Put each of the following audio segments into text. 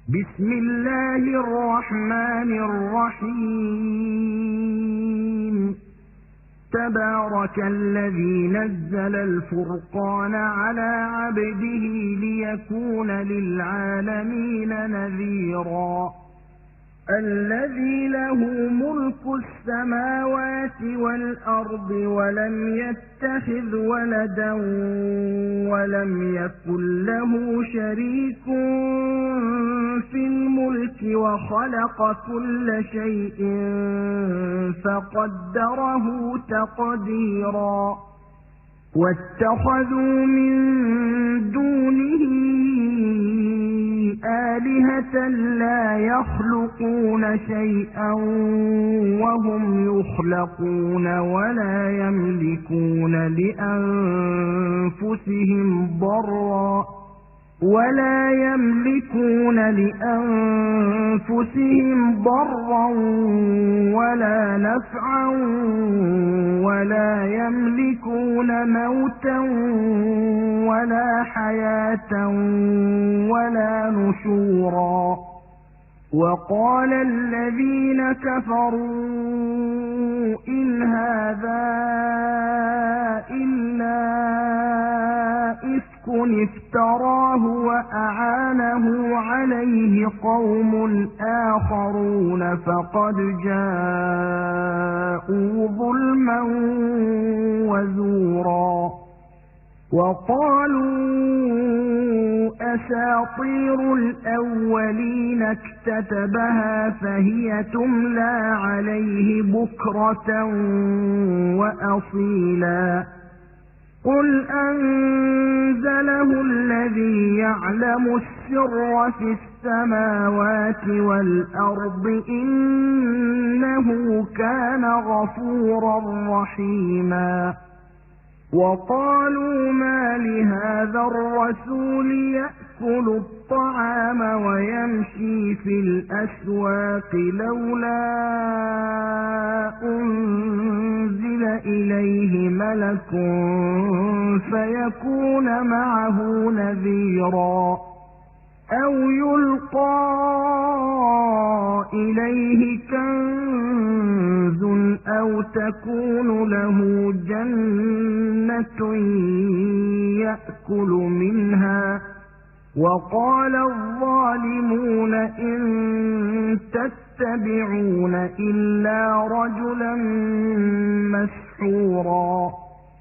بسم الله الرحمن الرحيم تبارك الذي نزل الفرقان على عبده ليكون للعالمين نذيرا الذي له ملك السماوات والأرض ولم يتخذ ولدا ولم يكن له شريك في الملك وخلق كل شيء فقدره تقديرا واتخذوا من دونه آلهة لا يخلقون شيئا وهم يخلقون ولا يملكون لأنفسهم ضرا ولا نفعا ولا يملكون موتا ولا حياة ولا نشورا وقال الذين كفروا إن هذا إلا إفك افتراه وأعانه عليه قوم آخرون فقد جاءوا ظلما وزورا وقالوا أساطير الأولين اكتتبها فهي تملى عليه بكرة وأصيلا قل أنزله الذي يعلم السر في السماوات والأرض إنه كان غفورا رحيما وقالوا ما لهذا الرسول يأكل الطعام ويمشي في الأسواق لولا أنزل إليه ملك فيكون معه نذيرا أو يلقى إليه كنز أو تكون له جنة يأكل منها وقال الظالمون إن تتبعون إلا رجلا مسحورا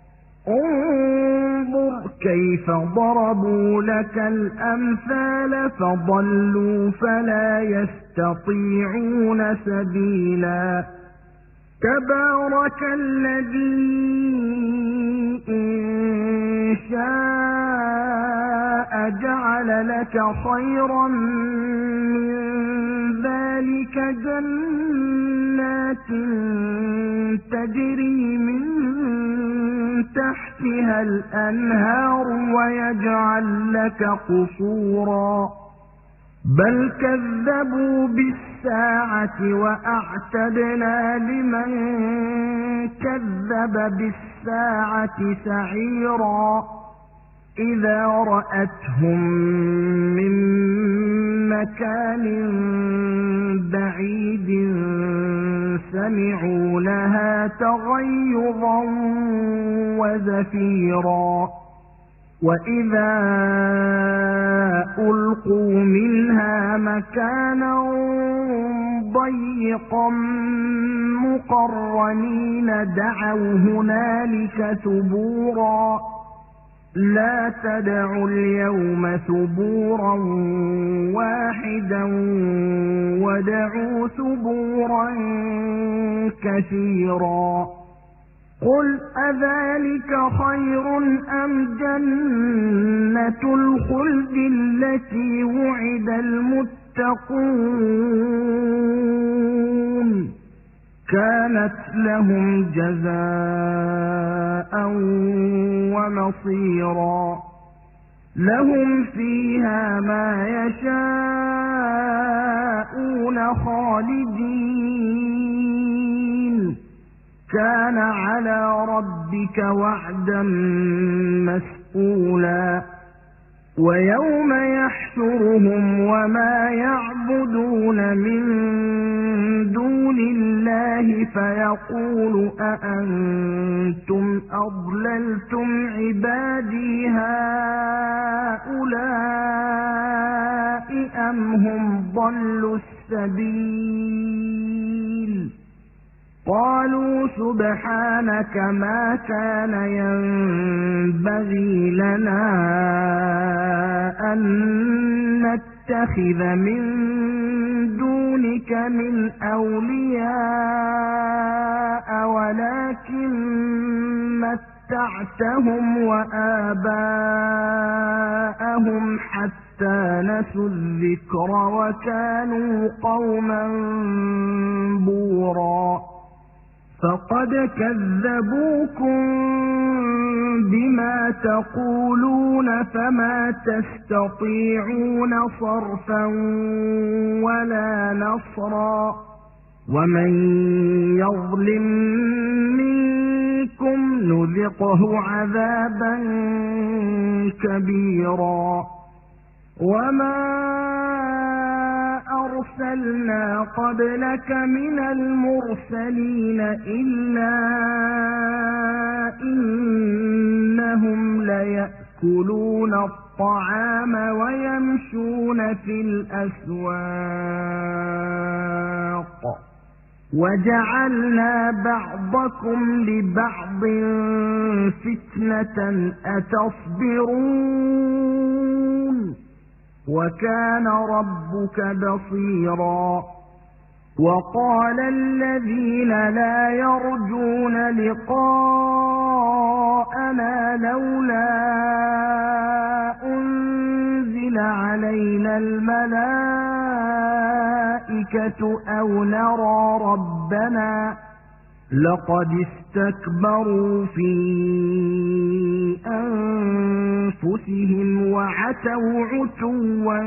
انظر كيف ضربوا لك الأمثال فضلوا فلا يستطيعون سبيلا تبارك الذي إن شاء جعل لك خيرا من ذلك جنات تجري من تحتها الأنهار ويجعل لك قصورا بل كذبوا بالساعة وأعتدنا لمن كذب بالساعة سعيرا إذا رأتهم من مكان بعيد سمعوا لها تغيظا وزفيرا وإذا ألقوا منها مكانا ضيقا مقرنين دعوا هنالك ثبورا لا تدعوا اليوم ثبورا واحدا ودعوا ثبورا كثيرا قل أذلك خير أم جنة الخلد التي وعد المتقون كانت لهم جزاء ومصيرا لهم فيها ما يشاءون خالدين كان على ربك وعدا مسئولا ويوم يحشرهم وما يعبدون من دون الله فيقول أأنتم أضللتم عبادي هؤلاء أم هم ضلوا السبيل قالوا سبحانك ما كان ينبغي لنا أن نتخذ من دونك من أولياء ولكن متعتهم وآباءهم حتى نسوا الذكر وكانوا قوما بورا فقد كذبوكم بما تقولون فما تستطيعون صرفا ولا نصرا ومن يظلم منكم نذقه عذابا كبيرا وما أرسلنا قبلك من المرسلين إلا إنهم ليأكلون الطعام ويمشون في الأسواق وجعلنا بعضكم لبعض فتنة أتصبرون وكان ربك بصيرا وقال الذين لا يرجون لقاءنا لولا أنزل علينا الملائكة أو نرى ربنا لقد استكبروا في أنفسهم وعتوا عتوا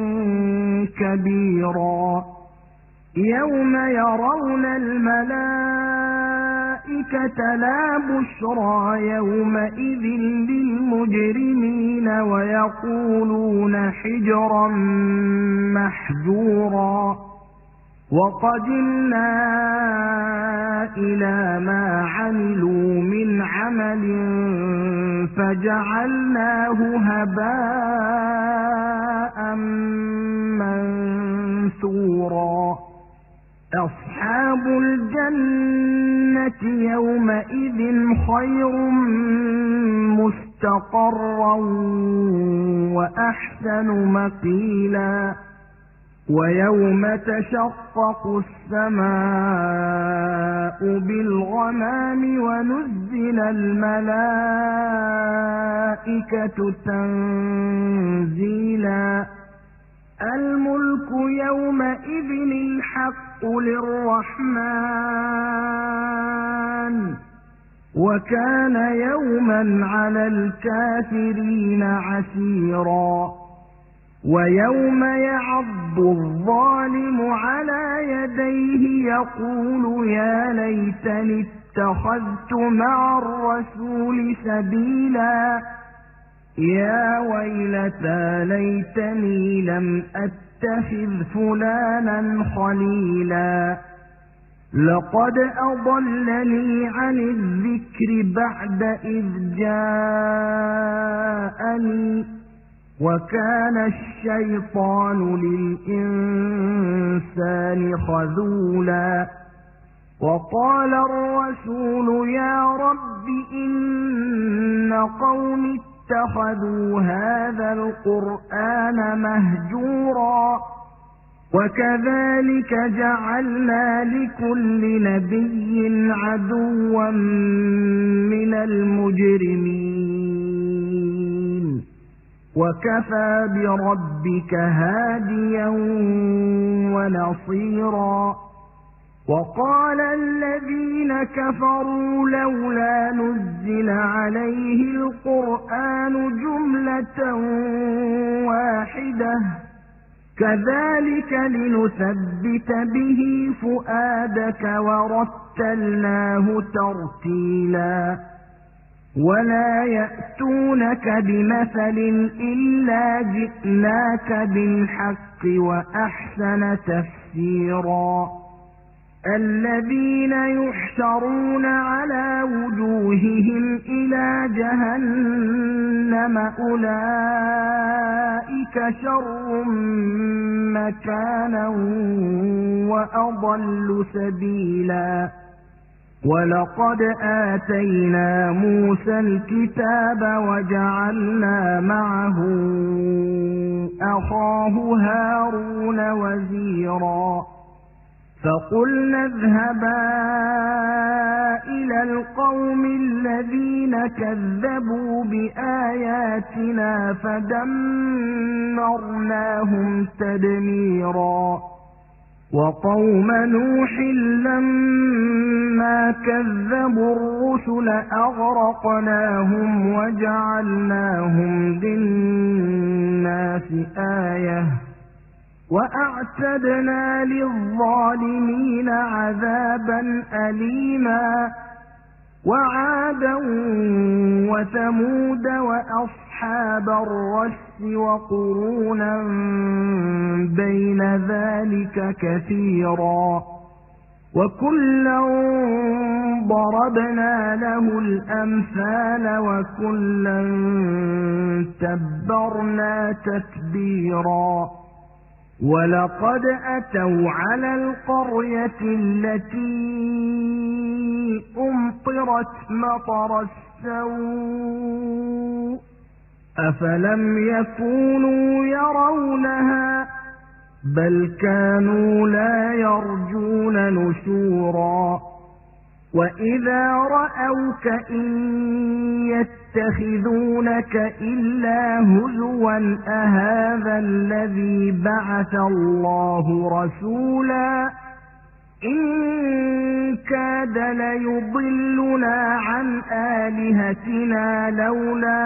كبيرا يوم يرون الملائكة لا بشرى يومئذ للمجرمين ويقولون حجرا محجورا وقدمنا إلى ما عملوا من عمل فجعلناه هباء منثورا أصحاب الجنة يومئذ خير مستقرا وأحسن مقيلا ويوم تشقق السماء بالغمام ونزل الملائكة تنزيلا الملك يومئذ الحق للرحمن وكان يوما على الكافرين عسيرا ويوم يعض الظالم على يديه يقول يا ليتني اتخذت مع الرسول سبيلا يا ويلتى ليتني لم أتخذ فلانا خليلا لقد أضلني عن الذكر بعد إذ جاءني وكان الشيطان للإنسان خذولا وقال الرسول يا رب إن قومي اتخذوا هذا القرآن مهجورا وكذلك جعلنا لكل نبي عدوا من المجرمين وكفى بربك هاديا ونصيرا وقال الذين كفروا لولا نزل عليه القرآن جملة واحدة كذلك لنثبت به فؤادك ورتلناه ترتيلا ولا يأتونك بمثل إلا جئناك بالحق وأحسن تفسيرا الذين يحشرون على وجوههم إلى جهنم أولئك شر مكانا وأضل سبيلا ولقد آتينا موسى الكتاب وجعلنا معه أخاه هارون وزيرا فقلنا اذهبا إلى القوم الذين كذبوا بآياتنا فدمرناهم تدميرا وقوم نوح لما كذبوا الرسل أغرقناهم وجعلناهم للناس آية وأعتدنا للظالمين عذابا أليما وعادا وثمود وأصحاب الرس وقرونا بين ذلك كثيرا وكلا ضربنا له الأمثال وكلا تبرنا تتبيرا ولقد أتوا على القرية التي أمطرت مطر السوء أفلم يكونوا يرونها بل كانوا لا يرجون نشورا وإذا رأوك إن يتخذونك إلا هزوا أهذا الذي بعث الله رسولا إن كاد ليضلنا عن آلهتنا لولا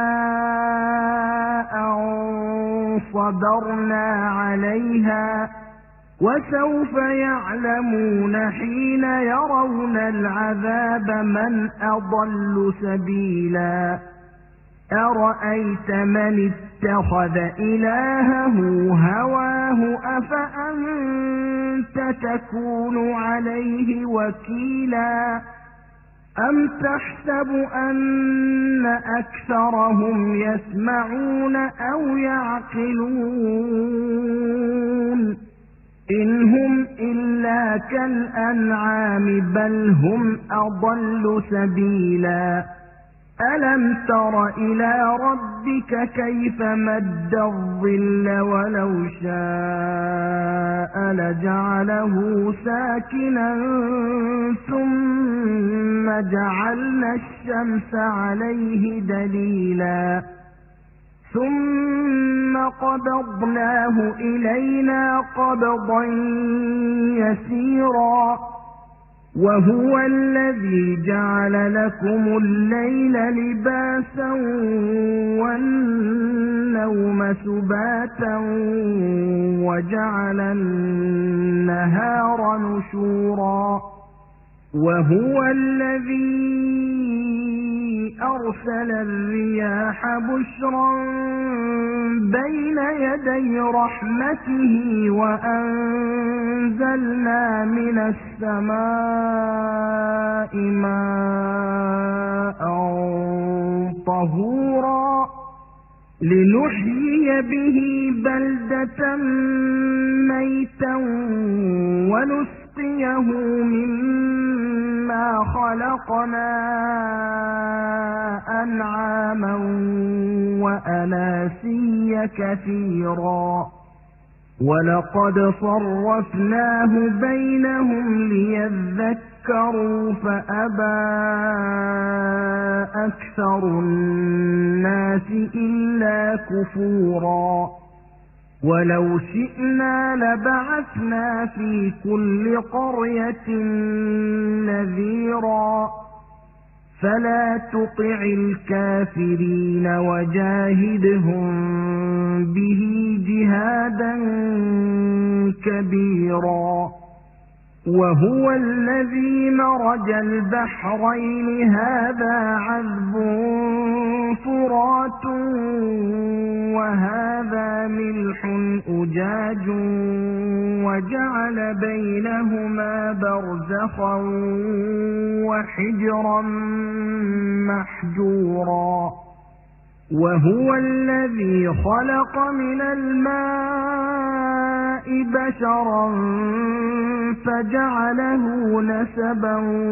أن صبرنا عليها وسوف يعلمون حين يرون العذاب من أضل سبيلا أرأيت من اتخذ إلهه هواه أفأنت تكون عليه وكيلا أم تحسب أن أكثرهم يسمعون أو يعقلون إن هم إلا كالأنعام بل هم أضل سبيلا ألم تر إلى ربك كيف مد الظل ولو شاء لجعله ساكنا ثم جعلنا الشمس عليه دليلا ثم قبضناه إلينا قبضا يسيرا وهو الذي جعل لكم الليل لباسا والنوم سباتا وجعل النهار نشورا وهو الذي أرسل الرياح بشرا بين يدي رحمته وأنزلنا من السماء ماء طهورا لنحيي به بلدة ميتا ونسقيه مما خلقنا أنعاما وأناسيا كثيرا ولقد صرفناه بينهم ليذكروا فأبى أكثر الناس إلا كفورا ولو شئنا لبعثنا في كل قرية نذيرا فلا تطع الكافرين وجاهدهم به جهادا كبيرا وهو الذي مرج البحرين هذا عذب فرات وهذا ملح أجاج وجعل بينهما برزخا وحجرا محجورا وهو الذي خلق من الماء بشرا فجعله نسبا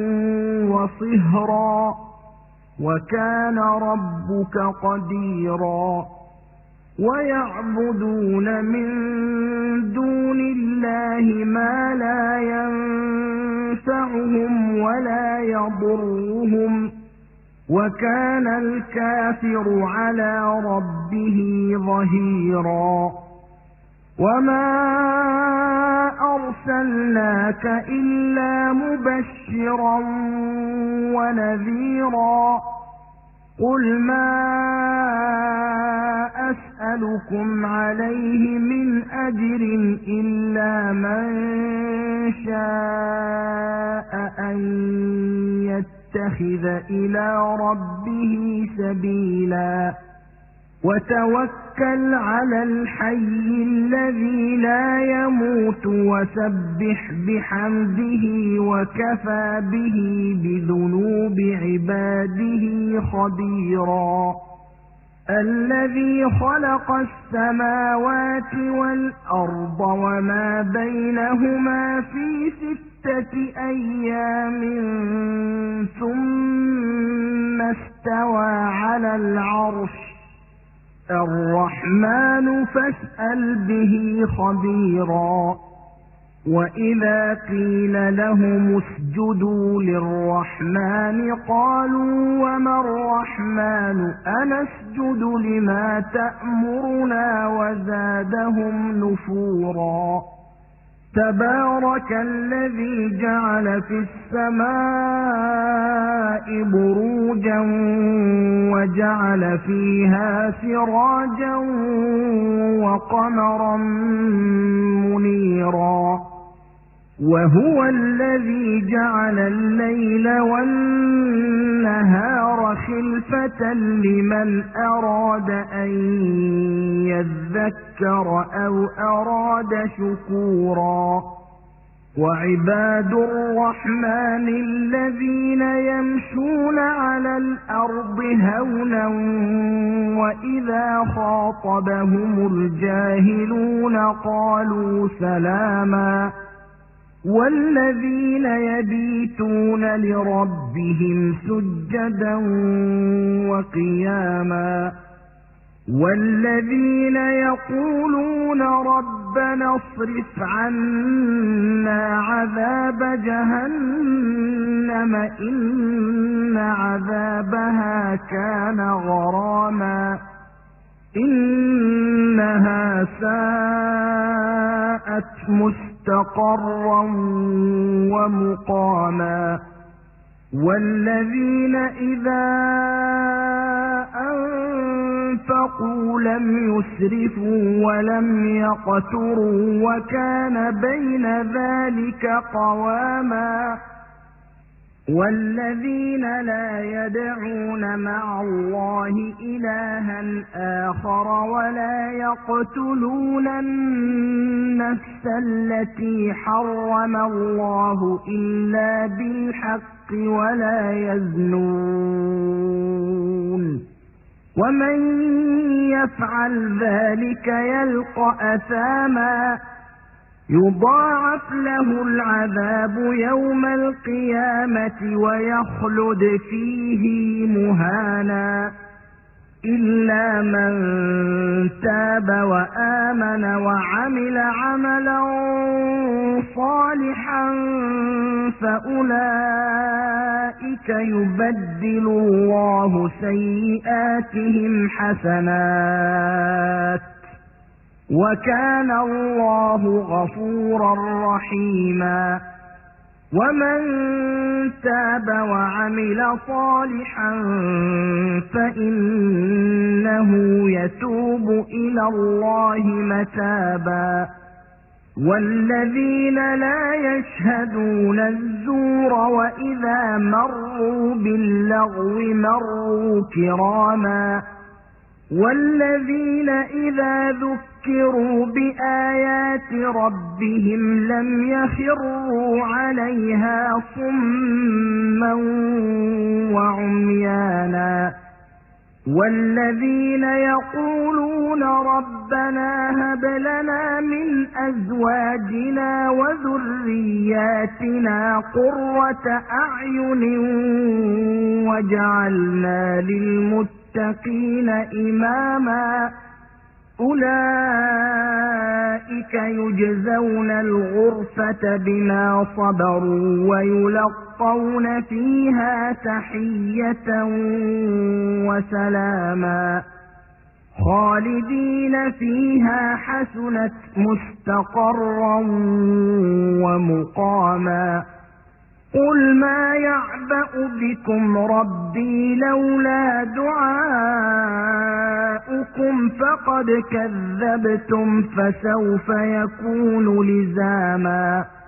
وصهرا وكان ربك قديرا ويعبدون من دون الله ما لا ينفعهم ولا يضرهم وكان الكافر على ربه ظهيرا وما أرسلناك إلا مبشرا ونذيرا قل ما أسألكم عليه من أجر إلا من شاء أن يتخذ إلى ربه سبيلا وتوكل على الحي الذي لا يموت وسبح بحمده وكفى به بذنوب عباده خبيرا الذي خلق السماوات والأرض وما بينهما في 6 أيام ثم استوى على العرش الرحمن فاسأل به خبيرا وإذا قيل لهم اسجدوا للرحمن قالوا وما الرحمن أنسجد لما تأمرنا وزادهم نفورا تبارك الذي جعل في السماء بروجا وجعل فيها سراجا وقمرا منيرا وهو الذي جعل الليل والنهار خلفة لمن أراد أن يذكر أو أراد شكورا وعباد الرحمن الذين يمشون على الأرض هونا وإذا خاطبهم الجاهلون قالوا سلاما والذين يبيتون لربهم سجدا وقياما والذين يقولون ربنا اصرف عنا عذاب جهنم إن عذابها كان غراما إنها ساءت مستقرا ومقاما والذين إذا أنفقوا لم يسرفوا ولم يقتروا وكان بين ذلك قواما والذين لا يدعون مع الله إلها آخر ولا يقتلون النفس التي حرم الله إلا بالحق ولا يزنون ومن يفعل ذلك يلقى أثاما يضاعف له العذاب يوم القيامة ويخلد فيه مهانا إلا من تاب وآمن وعمل عملا صالحا فأولئك يبدل الله سيئاتهم حسنات وكان الله غفورا رحيما ومن تاب وعمل صالحا فإنه يتوب إلى الله متابا والذين لا يشهدون الزور وإذا مروا باللغو مروا كراما والذين إذا ذكروا بآيات ربهم لم يخروا عليها صما وعميانا والذين يقولون ربنا هب لنا من أزواجنا وذرياتنا قرة أعين وجعلنا للمتقين إماما أولئك يجزون الغرفة بما صبروا ويلقون فيها تحية وسلاما خالدين فيها حسنت مستقرا ومقاما قل ما يعبأ بكم ربي لولا دعاؤكم فقد كذبتم فسوف يكون لزاما